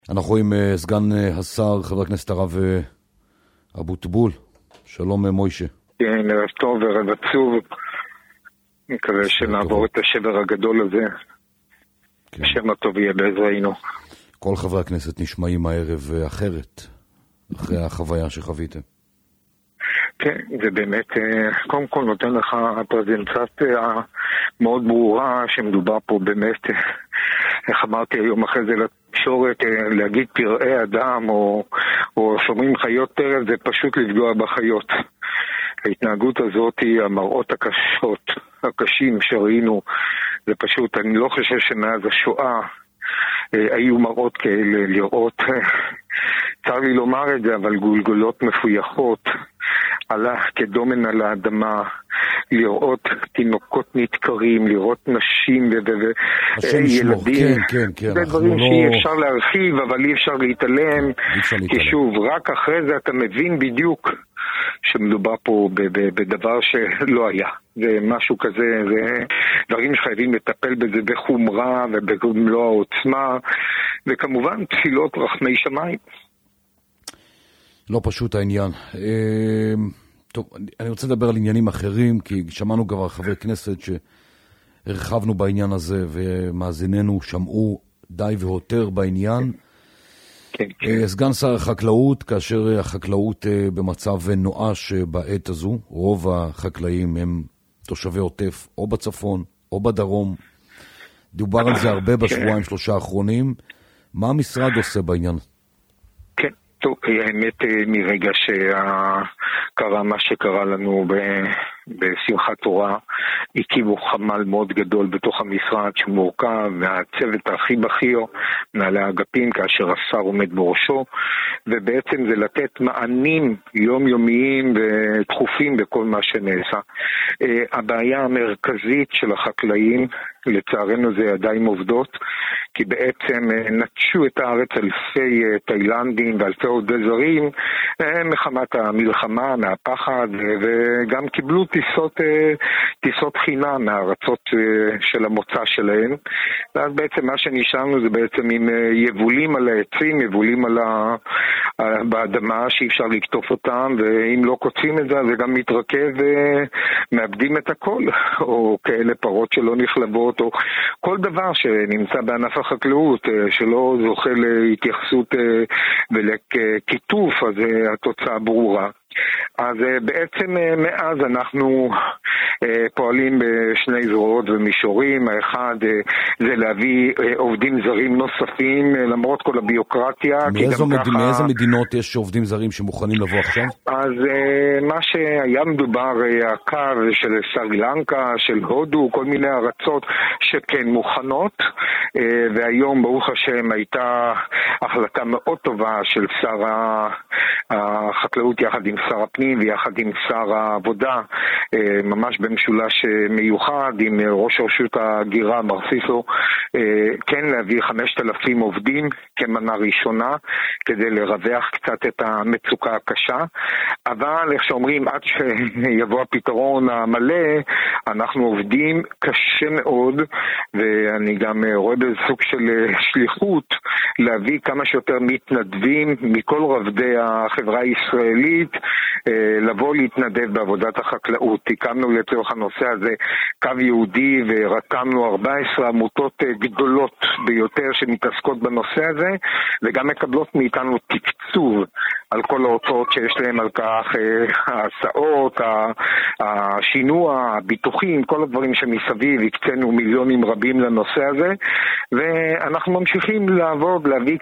אנחנו עם סגן השר, חבר הכנסת הרב אבוטבול. שלום מוישה. כן, ערב טוב וערב עצוב. מקווה שנעבור את השבר הגדול הזה. השם הטוב יהיה בעזרנו. כל חברי הכנסת נשמעים הערב אחרת, אחרי החוויה שחוויתם. כן, זה באמת, קודם כל נותן לך פרזנטציה מאוד ברורה שמדובר פה באמת, איך אמרתי היום אחרי זה לתקשורת, להגיד פראי אדם או שומרים חיות טרף, זה פשוט לפגוע בחיות. ההתנהגות הזאת היא המראות הקשים שראינו, זה פשוט, אני לא חושב שמאז השואה היו מראות כאלה לראות, צר לי לומר את זה, אבל גולגולות מפויחות, עלה כדומן על האדמה, לראות תינוקות נתקרים, לראות נשים וילדים. זה דברים שאי אפשר להרחיב, אבל אי אפשר להתעלם, כי שוב, רק אחרי זה אתה מבין בדיוק שמדובר פה בדבר שלא היה. זה משהו כזה, זה דברים שחייבים לטפל בזה בחומרה ובמלוא העוצמה, וכמובן תפילות רחמי שמיים. לא פשוט העניין. טוב, אני רוצה לדבר על עניינים אחרים, כי שמענו כבר חברי כנסת שהרחבנו בעניין הזה, ומאזיננו שמעו די והותר בעניין. כן. סגן שר החקלאות, כאשר החקלאות במצב נואש בעת הזו, רוב החקלאים הם תושבי עוטף, או בצפון, או בדרום. דובר על זה הרבה בשבועיים שלושה האחרונים. מה המשרד עושה בעניין? כן, טוב, האמת מרגע שקרה מה שקרה לנו בשמחת תורה, הקימו חמ"ל מאוד גדול בתוך המשרד שמורכב מהצוות הכי בכיר, מנהלי האגפים, כאשר השר עומד בראשו, ובעצם זה לתת מענים יומיומיים ודחופים בכל מה שנעשה. הבעיה המרכזית של החקלאים, לצערנו זה ידיים עובדות, כי בעצם נטשו את הארץ אלפי תאילנדים ואלפי עובדי זרים מחמת המלחמה, מהפחד, וגם קיבלו טיסות חינם מהארצות של המוצא שלהם. ואז בעצם מה שנשארנו זה בעצם עם יבולים על העצים, יבולים באדמה שאי אפשר לקטוף אותם, ואם לא קוצים את זה זה גם מתרכב ומאבדים את הכל, או כאלה פרות שלא נחלבות, או כל דבר שנמצא בענף החקלאות שלא זוכה להתייחסות ולכיתוף, אז התוצאה ברורה. אז בעצם מאז אנחנו פועלים בשני זרועות ומישורים. האחד זה להביא עובדים זרים נוספים למרות כל הביוקרטיה. מאיזה מדינות יש עובדים זרים שמוכנים לבוא עכשיו? אז מה שהיה מדובר, הקו של סרי-לנקה, של הודו, כל מיני ארצות שכן מוכנות, והיום ברוך השם הייתה החלטה מאוד טובה של שר החקלאות יחד עם שר הפנים ויחד עם שר העבודה, ממש במשולש מיוחד עם ראש רשות ההגירה מרסיסו, כן להביא 5,000 עובדים כמנה ראשונה כדי לרווח קצת את המצוקה הקשה, אבל איך שאומרים, עד שיבוא הפתרון המלא אנחנו עובדים קשה מאוד, ואני גם רואה בזה סוג של שליחות להביא כמה שיותר מתנדבים מכל רבדי החברה הישראלית לבוא להתנדב בעבודת החקלאות. הקמנו לצורך הנושא הזה קו יהודי ורתמנו 14 עמותות גדולות ביותר שמתעסקות בנושא הזה, וגם מקבלות מאיתנו תקצוב על כל ההוצאות שיש להם על כך, ההסעות, השינוע, הביטוחים, כל הדברים שמסביב. הקצינו מיליונים רבים לנושא הזה, ואנחנו ממשיכים לעבוד, להביא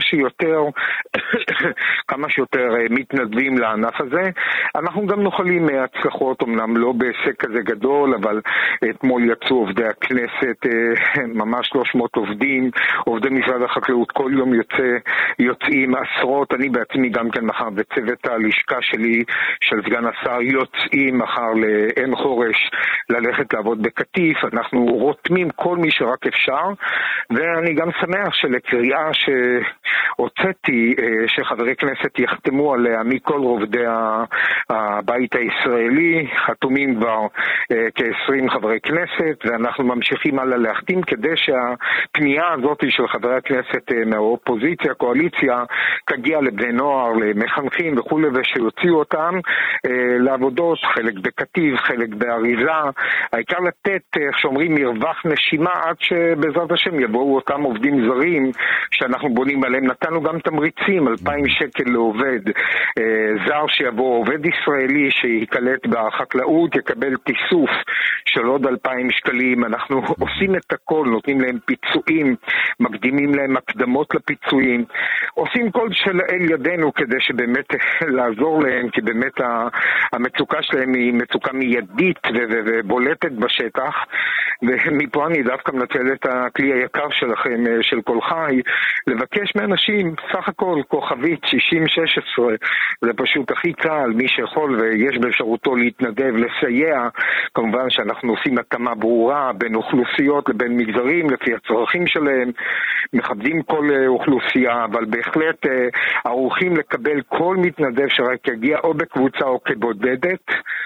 כמה שיותר מתנדבים לענף הזה. אנחנו גם נוחלים מהצלחות, אמנם לא בהישג כזה גדול, אבל אתמול יצאו עובדי הכנסת, ממש 300 עובדים, עובדי משרד החקלאות, כל יום יוצאים עשרות. אני בעצמי גם כן מחר בצוות הלשכה שלי של סגן השר יוצאים מחר לעין חורש ללכת לעבוד בקטיף. אנחנו רותמים כל מי שרק אפשר, ואני גם שמח שלקריאה הוצאתי שחברי כנסת יחתמו עליה מכל רובדי הבית הישראלי, חתומים כבר כ-20 חברי כנסת, ואנחנו ממשיכים הלאה להחתים כדי שהפנייה הזאת של חברי הכנסת מהאופוזיציה, הקואליציה, תגיע לבני נוער, למחנכים וכו', ושיוציאו אותם לעבודות, חלק בקטיב, חלק באריזה, העיקר לתת, איך שאומרים, מרווח נשימה עד שבעזרת השם יבואו אותם עובדים זרים שאנחנו בונים עליהם. נתנו גם תמריצים, 2,000 שקל לעובד זר שיבוא, עובד ישראלי שיקלט בחקלאות יקבל תיסוף של עוד 2,000 שקלים. אנחנו עושים את הכל, נותנים להם פיצויים, מקדימים להם הקדמות לפיצויים, עושים כל שלאל ידינו כדי שבאמת לעזור להם, כי באמת המצוקה שלהם היא מצוקה מיידית ובולטת בשטח. ומפה אני דווקא מנצל את הכלי היקר שלכם, של כל חי, לבקש מאנשים, סך הכל, כוכבית 6016, זה פשוט הכי קל, מי שיכול ויש באפשרותו להתנדב, לסייע. כמובן שאנחנו עושים התאמה ברורה בין אוכלוסיות לבין מגזרים, לפי הצרכים שלהם, מכבדים כל אוכלוסייה, אבל בהחלט ערוכים לקבל כל מתנדב שרק יגיע או בקבוצה או כבודדת,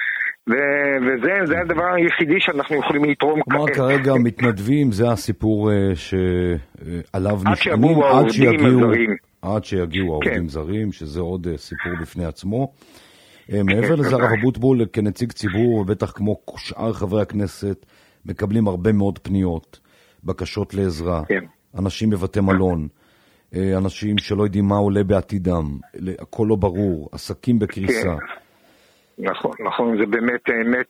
וזה הדבר היחידי שאנחנו יכולים לתרום. כלומר, כרגע מתנדבים, זה הסיפור שעליו נשענים עד שיגיעו העובדים זרים, שזה עוד סיפור בפני עצמו. מעבר לזה, הרב אבוטבול, כנציג ציבור, ובטח כמו שאר חברי הכנסת, מקבלים הרבה מאוד פניות, בקשות לעזרה, אנשים בבתי מלון, אנשים שלא יודעים מה עולה בעתידם, הכל לא ברור, עסקים בקריסה. נכון, זה באמת,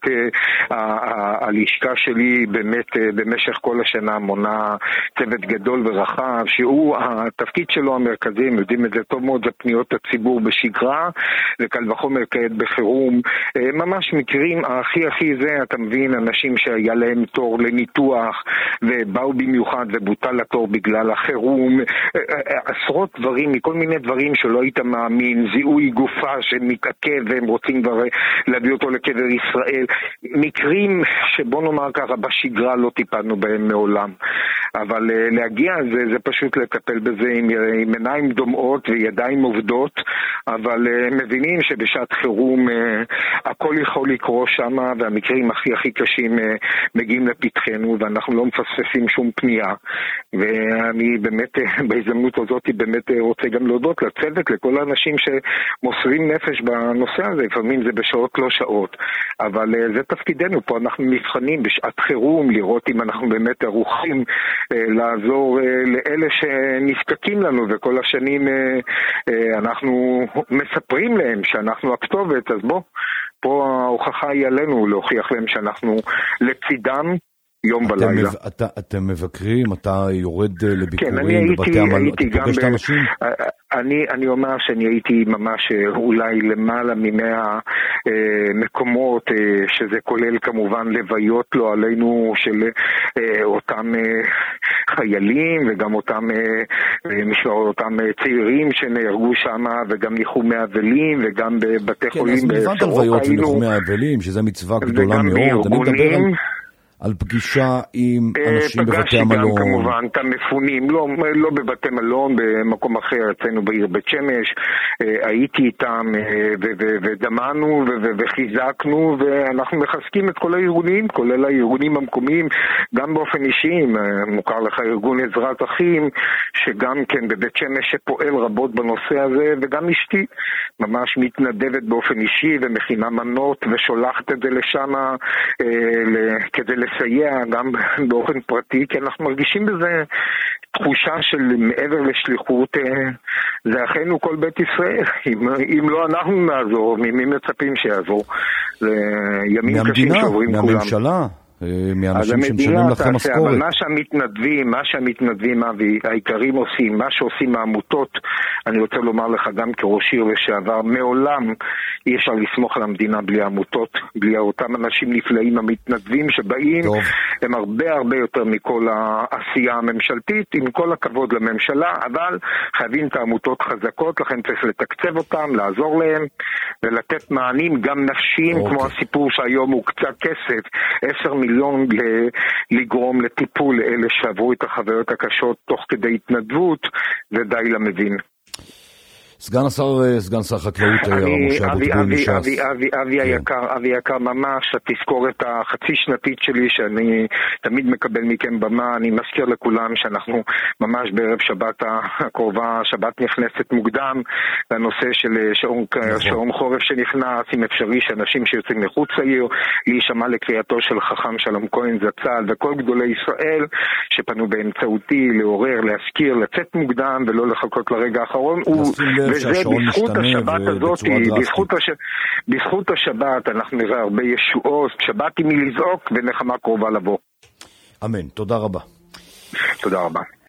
הלשכה שלי באמת במשך כל השנה מונה צוות גדול ורחב, שהוא התפקיד שלו המרכזי, הם יודעים את זה טוב מאוד, זה פניות הציבור בשגרה, וקל וחומר כעת בחירום, ממש מקרים הכי זה, אתה מבין, אנשים שהיה להם תור לניתוח, ובאו במיוחד ובוטל התור בגלל החירום, עשרות דברים, מכל מיני דברים שלא היית מאמין, זיהוי גופה שמתעכב והם רוצים כבר להביא אותו לקבר ישראל, מקרים שבוא נאמר ככה בשגרה לא טיפלנו בהם מעולם, אבל להגיע זה פשוט לטפל בזה עם עיניים דומעות וידיים עובדות, אבל מבינים שבשעת חירום הכל יכול לקרוא שם, והמקרים הכי קשים מגיעים לפתחנו, ואנחנו לא מפספסים שום פנייה. ואני באמת בהזדמנות הזאת באמת רוצה גם להודות לצוות, לכל האנשים שמוסרים נפש בנושא הזה, לפעמים זה בשעות לא שעות, אבל זה תפקידנו פה, אנחנו נבחנים בשעת חירום, לראות אם אנחנו באמת ערוכים לעזור לאלה שנזקקים לנו, וכל השנים אנחנו מספרים להם שאנחנו הכתובת, אז פה ההוכחה היא עלינו להוכיח להם שאנחנו לצידם יום בלילה. אתם מבקרים, אתה יורד לביקורים בבתי המלון, אתה פוגש את האנשים? אני אומר שאני הייתי ממש אולי למעלה מ100 מקומות, שזה כולל כמובן לוויות לא עלינו של אותם חיילים וגם אותם צעירים שנהרגו שם, וגם ניחומי אבלים, וגם בבתי חולים. כן, אז מלבד הלוויות וניחומי אבלים, שזה מצווה גדולה מאוד, אני מדבר על פגישה עם אנשים בבתי המלון. פגשתי גם כמובן את המפונים, לא בבתי מלון, במקום אחר, אצלנו בעיר בית שמש, הייתי איתם ודמענו וחיזקנו, ואנחנו מחזקים את כל הארגונים, כולל הארגונים המקומיים, גם באופן אישי, מוכר לך ארגון עזרת אחים, שגם כן בבית שמש שפועל רבות בנושא הזה, וגם אשתי ממש מתנדבת באופן אישי ומכינה מנות ושולחת את זה לשם כדי לסייע גם באופן פרטי, כי אנחנו מרגישים בזה תחושה של מעבר לשליחות, זה אחינו כל בית ישראל. אם לא אנחנו נעזור, ממי מצפים שיעזור? זה ימים קשים שעוברים כולם. מהממשלה, מאנשים שמשלמים לכם משכורת. מה שהמתנדבים העיקרים עושים, מה שעושים העמותות, אני רוצה לומר לך גם כראש עיר לשעבר, מעולם אי אפשר לסמוך על המדינה בלי העמותות, בלי אותם אנשים נפלאים המתנדבים שבאים, הם הרבה יותר מכל העשייה הממשלתית, עם כל הכבוד לממשלה, אבל חייבים את העמותות חזקות, לכן צריך לתקצב אותם, לעזור להם ולתת מענים גם נפשיים, כמו הסיפור שהיום הוא קצת כסף, 10 מיליון לגרום לטיפול לאלה שעברו את החוויות הקשות תוך כדי התנדבות, זה די למבין. סגן שר החקלאות משה אבוטבול מש"ס. אבי יקר ממש, התזכורת החצי שנתית שלי שאני תמיד מקבל מכם במה, אני מזכיר לכולם שאנחנו ממש בערב שבת הקרובה, שבת נכנסת מוקדם, לנושא של שעון חורף שנכנס, אם אפשרי שאנשים שיוצאים מחוץ לעיר, להישמע לקריאתו של חכם שלום כהן זצ"ל וכל גדולי ישראל שפנו באמצעותי לעורר, להזכיר, לצאת מוקדם ולא לחכות לרגע האחרון. וזה בזכות השבת הזאת, בזכות השבת אנחנו נראה הרבה ישועות, שבת היא מלזעוק ונחמה קרובה לבוא. אמן, תודה רבה. תודה רבה.